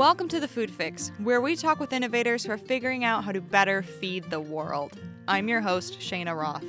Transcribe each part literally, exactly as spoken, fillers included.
Welcome to The Food Fix, where we talk with innovators who are figuring out how to better feed the world. I'm your host, Shayna Roth.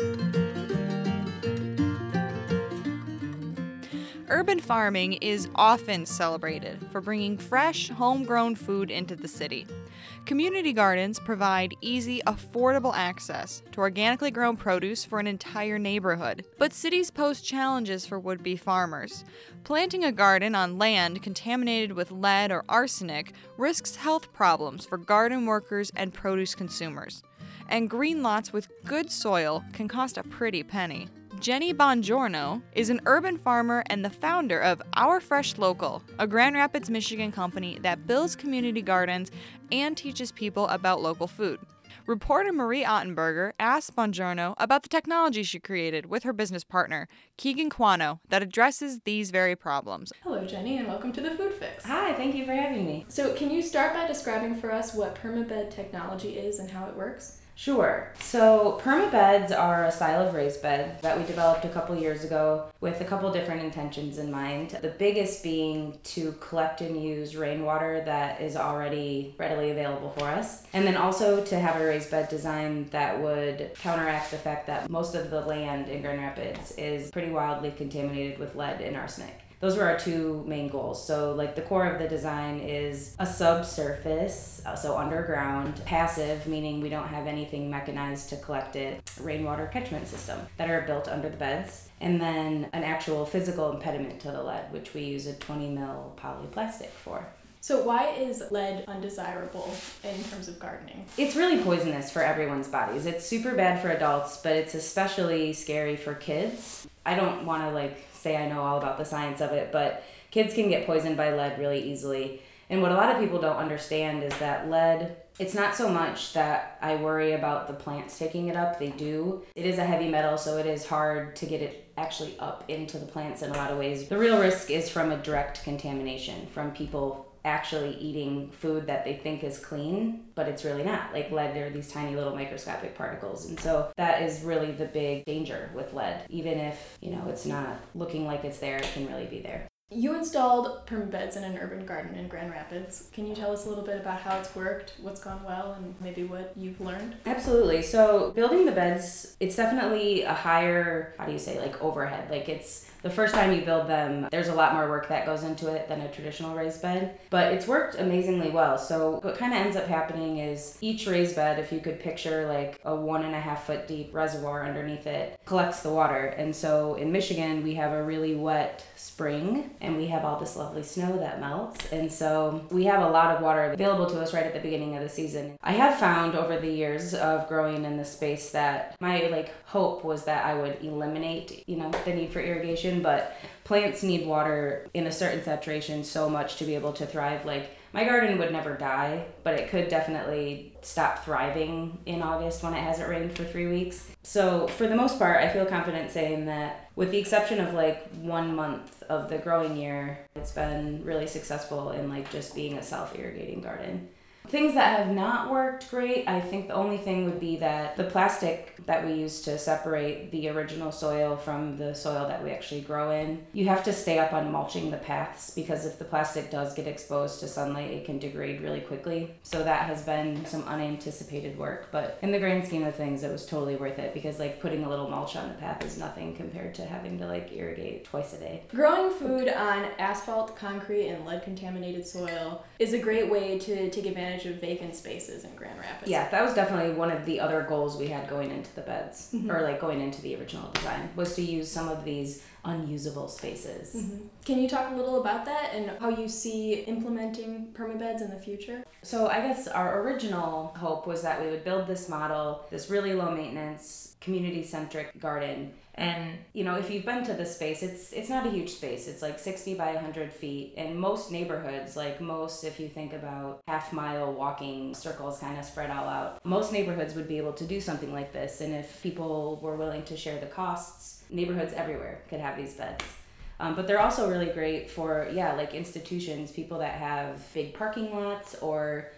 Urban farming is often celebrated for bringing fresh, homegrown food into the city. Community gardens provide easy, affordable access to organically grown produce for an entire neighborhood. But cities pose challenges for would-be farmers. Planting a garden on land contaminated with lead or arsenic risks health problems for garden workers and produce consumers. And green lots with good soil can cost a pretty penny. Jenny Bongiorno is an urban farmer and the founder of Our Fresh Local, a Grand Rapids, Michigan company that builds community gardens and teaches people about local food. Reporter Marie Ottenberger asked Bongiorno about the technology she created with her business partner, Keegan Quano, that addresses these very problems. Hello, Jenny, and welcome to The Food Fix. Hi, thank you for having me. So can you start by describing for us what permabed technology is and how it works? Sure. So permabeds are a style of raised bed that we developed a couple years ago with a couple different intentions in mind. The biggest being to collect and use rainwater that is already readily available for us. And then also to have a raised bed design that would counteract the fact that most of the land in Grand Rapids is pretty wildly contaminated with lead and arsenic. Those were our two main goals. So like the core of the design is a subsurface, so underground, passive, meaning we don't have anything mechanized to collect it, rainwater catchment system that are built under the beds, and then an actual physical impediment to the lead, which we use a twenty mil polyplastic for. So why is lead undesirable in terms of gardening? It's really poisonous for everyone's bodies. It's super bad for adults, but it's especially scary for kids. I don't want to like say I know all about the science of it, but kids can get poisoned by lead really easily. And what a lot of people don't understand is that lead, it's not so much that I worry about the plants taking it up. They do. It is a heavy metal, so it is hard to get it actually up into the plants in a lot of ways. The real risk is from a direct contamination, from people actually eating food that they think is clean, but it's really not. Like lead, there are these tiny little microscopic particles. And so that is really the big danger with lead. Even if, you know, it's not looking like it's there, it can really be there. You installed permabeds in an urban garden in Grand Rapids. Can you tell us a little bit about how it's worked, what's gone well, and maybe what you've learned? Absolutely. So building the beds, it's definitely a higher, how do you say, like overhead. Like it's, the first time you build them, there's a lot more work that goes into it than a traditional raised bed, but it's worked amazingly well. So what kind of ends up happening is each raised bed, if you could picture like a one and a half foot deep reservoir underneath it, collects the water. And so in Michigan, we have a really wet spring and we have all this lovely snow that melts. And so we have a lot of water available to us right at the beginning of the season. I have found over the years of growing in this space that my like hope was that I would eliminate, you know, the need for irrigation, but plants need water in a certain saturation so much to be able to thrive. Like my garden would never die, but it could definitely stop thriving in August when it hasn't rained for three weeks. So for the most part, I feel confident saying that with the exception of like one month of the growing year, it's been really successful in like just being a self-irrigating garden. Things that have not worked great, I think the only thing would be that the plastic that we use to separate the original soil from the soil that we actually grow in, you have to stay up on mulching the paths because if the plastic does get exposed to sunlight, it can degrade really quickly. So that has been some unanticipated work, but in the grand scheme of things, it was totally worth it because like putting a little mulch on the path is nothing compared to having to like irrigate twice a day. Growing food on asphalt, concrete, and lead-contaminated soil is a great way to take advantage of vacant spaces in Grand Rapids. Yeah, that was definitely one of the other goals we had going into the beds, mm-hmm. or like going into the original design, was to use some of these unusable spaces. Mm-hmm. Can you talk a little about that and how you see implementing permabeds in the future? So I guess our original hope was that we would build this model, this really low maintenance, community-centric garden. And, you know, if you've been to this space, it's it's not a huge space. It's like sixty by one hundred feet. And most neighborhoods, like most, if you think about half mile walking circles kind of spread all out, most neighborhoods would be able to do something like this. And if people were willing to share the costs, neighborhoods everywhere could have these beds. Um, but they're also really great for, yeah, like institutions, people that have big parking lots or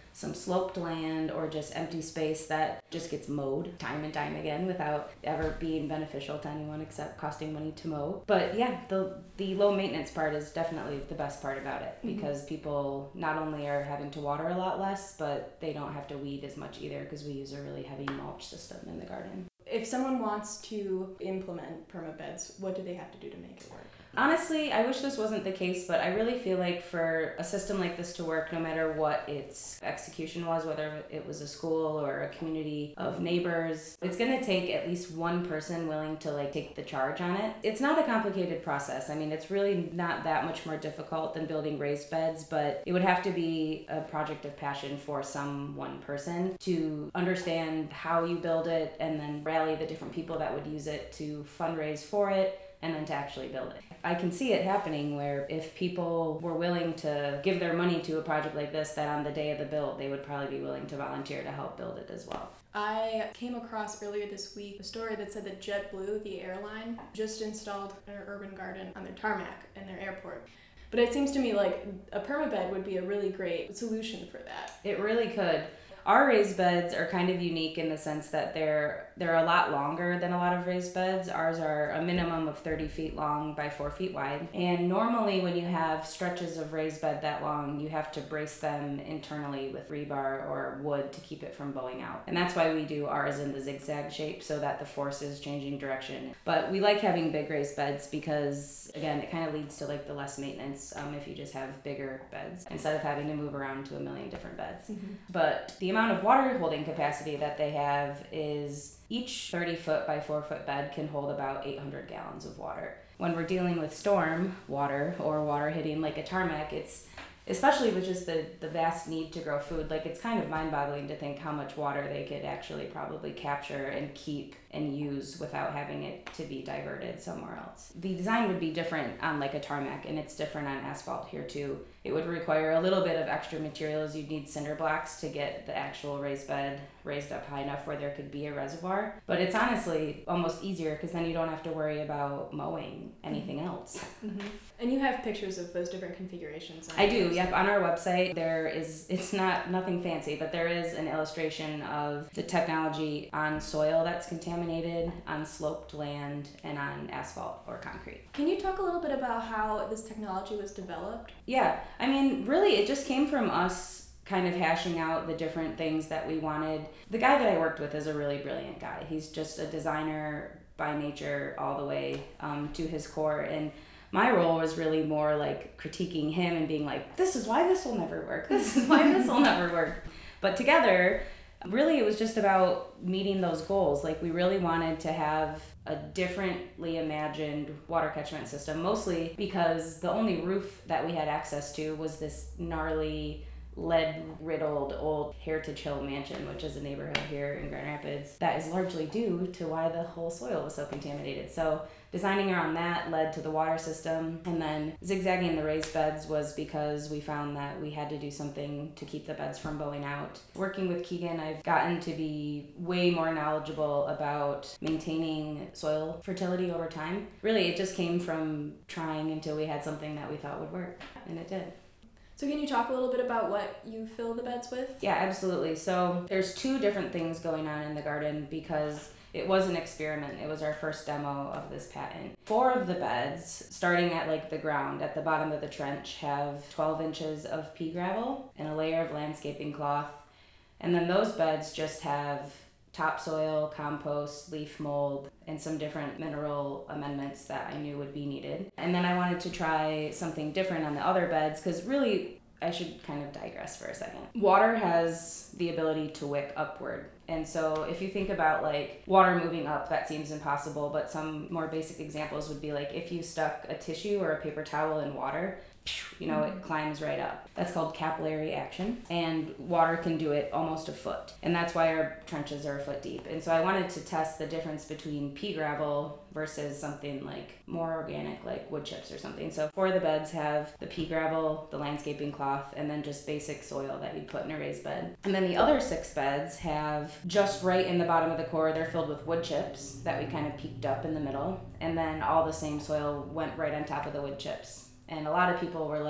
some sloped land or just empty space that just gets mowed time and time again without ever being beneficial to anyone except costing money to mow. But yeah, the the low maintenance part is definitely the best part about it, because mm-hmm. people not only are having to water a lot less, but they don't have to weed as much either, because we use a really heavy mulch system in the garden. If someone wants to implement permabeds, what do they have to do to make it work? Honestly, I wish this wasn't the case, but I really feel like for a system like this to work, no matter what its execution was, whether it was a school or a community of neighbors, it's going to take at least one person willing to like take the charge on it. It's not a complicated process. I mean, it's really not that much more difficult than building raised beds, but it would have to be a project of passion for some one person to understand how you build it and then rally the different people that would use it to fundraise for it, and then to actually build it. I can see it happening where if people were willing to give their money to a project like this, that on the day of the build, they would probably be willing to volunteer to help build it as well. I came across earlier this week a story that said that JetBlue, the airline, just installed an urban garden on their tarmac in their airport. But it seems to me like a permabed would be a really great solution for that. It really could. Our raised beds are kind of unique in the sense that they're they're a lot longer than a lot of raised beds. Ours are a minimum of thirty feet long by four feet wide. And normally when you have stretches of raised bed that long, you have to brace them internally with rebar or wood to keep it from bowing out. And that's why we do ours in the zigzag shape, so that the force is changing direction. But we like having big raised beds because, again, it kind of leads to like the less maintenance um, if you just have bigger beds instead of having to move around to a million different beds. Mm-hmm. But the amount of water holding capacity that they have is each thirty foot by four foot bed can hold about eight hundred gallons of water. When we're dealing with storm water or water hitting like a tarmac, it's especially with just the, the vast need to grow food, like it's kind of mind-boggling to think how much water they could actually probably capture and keep and use without having it to be diverted somewhere else. The design would be different on like a tarmac, and it's different on asphalt here too. It would require a little bit of extra materials. You'd need cinder blocks to get the actual raised bed raised up high enough where there could be a reservoir. But it's honestly almost easier because then you don't have to worry about mowing anything else. Mm-hmm. And you have pictures of those different configurations. I do, yep. On our website, there is, it's not nothing fancy, but there is an illustration of the technology on soil that's contaminated, on sloped land, and on asphalt or concrete. Can you talk a little bit about how this technology was developed? Yeah, I mean, really, it just came from us kind of hashing out the different things that we wanted. The guy that I worked with is a really brilliant guy. He's just a designer by nature all the way um, to his core. And my role was really more like critiquing him and being like, this is why this will never work. This is why this will never work. But together, really, it was just about meeting those goals. Like, we really wanted to have a differently imagined water catchment system, mostly because the only roof that we had access to was this gnarly, lead-riddled old Heritage Hill mansion, which is a neighborhood here in Grand Rapids that is largely due to why the whole soil was so contaminated. So designing around that led to the water system, and then zigzagging the raised beds was because we found that we had to do something to keep the beds from bowing out. Working with Keegan, I've gotten to be way more knowledgeable about maintaining soil fertility over time. Really, it just came from trying until we had something that we thought would work, and it did. So can you talk a little bit about what you fill the beds with? Yeah, absolutely. So there's two different things going on in the garden because it was an experiment. It was our first demo of this patent. Four of the beds, starting at like the ground at the bottom of the trench, have twelve inches of pea gravel and a layer of landscaping cloth. And then those beds just have topsoil, compost, leaf mold, and some different mineral amendments that I knew would be needed. And then I wanted to try something different on the other beds because really, I should kind of digress for a second. Water has the ability to wick upward. And so if you think about like water moving up, that seems impossible, but some more basic examples would be like if you stuck a tissue or a paper towel in water, you know, it climbs right up. That's called capillary action, and water can do it almost a foot. And that's why our trenches are a foot deep. And so I wanted to test the difference between pea gravel versus something like more organic, like wood chips or something. So four of the beds have the pea gravel, the landscaping cloth, and then just basic soil that you'd put in a raised bed. And then the other six beds have just right in the bottom of the core, they're filled with wood chips that we kind of peaked up in the middle. And then all the same soil went right on top of the wood chips. And a lot of people were like,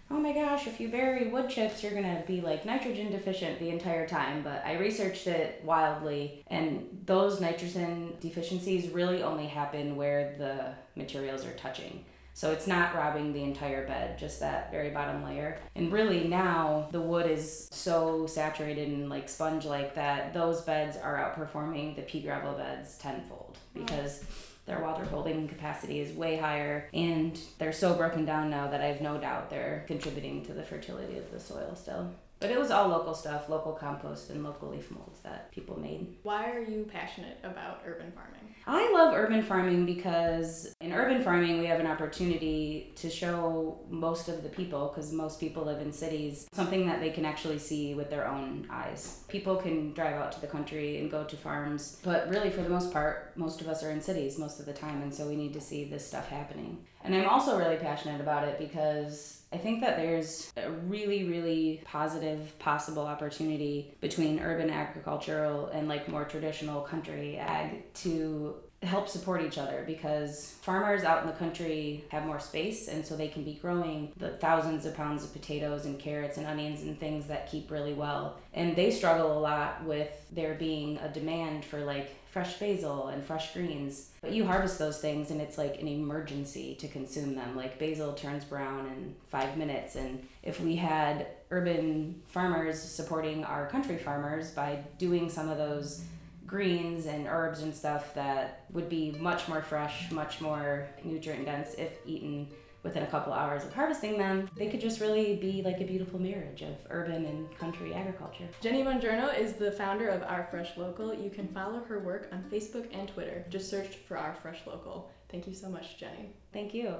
oh my gosh, if you bury wood chips, you're gonna be like nitrogen deficient the entire time. But I researched it wildly, and those nitrogen deficiencies really only happen where the materials are touching. So it's not robbing the entire bed, just that very bottom layer. And really now the wood is so saturated and like sponge-like that those beds are outperforming the pea gravel beds tenfold because their water holding capacity is way higher, and they're so broken down now that I have no doubt they're contributing to the fertility of the soil still. But it was all local stuff, local compost and local leaf molds that people made. Why are you passionate about urban farming? I love urban farming because in urban farming we have an opportunity to show most of the people, because most people live in cities, something that they can actually see with their own eyes. People can drive out to the country and go to farms, but really for the most part, most of us are in cities most of the time, and so we need to see this stuff happening. And I'm also really passionate about it because I think that there's a really, really positive possible opportunity between urban agricultural and like more traditional country ag to help support each other, because farmers out in the country have more space, and so they can be growing the thousands of pounds of potatoes and carrots and onions and things that keep really well. And they struggle a lot with there being a demand for like fresh basil and fresh greens. But you harvest those things and it's like an emergency to consume them. Like basil turns brown in five minutes. And if we had urban farmers supporting our country farmers by doing some of those greens and herbs and stuff that would be much more fresh, much more nutrient dense if eaten within a couple hours of harvesting them, they could just really be like a beautiful marriage of urban and country agriculture. Jenny Bongiorno is the founder of Our Fresh Local. You can follow her work on Facebook and Twitter. Just search for Our Fresh Local. Thank you so much, Jenny. Thank you.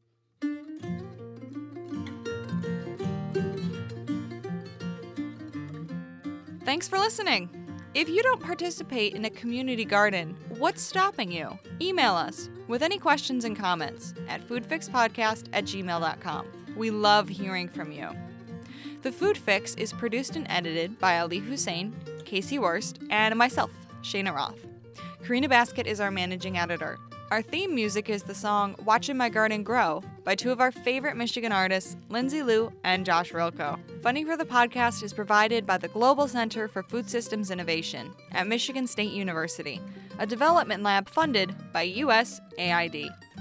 Thanks for listening. If you don't participate in a community garden, what's stopping you? Email us with any questions and comments at foodfixpodcast at gmail dot com. We love hearing from you. The Food Fix is produced and edited by Ali Hussein, Casey Worst, and myself, Shayna Roth. Karina Basket is our managing editor. Our theme music is the song Watchin' My Garden Grow by two of our favorite Michigan artists, Lindsay Liu and Josh Rilko. Funding for the podcast is provided by the Global Center for Food Systems Innovation at Michigan State University, a development lab funded by U S A I D.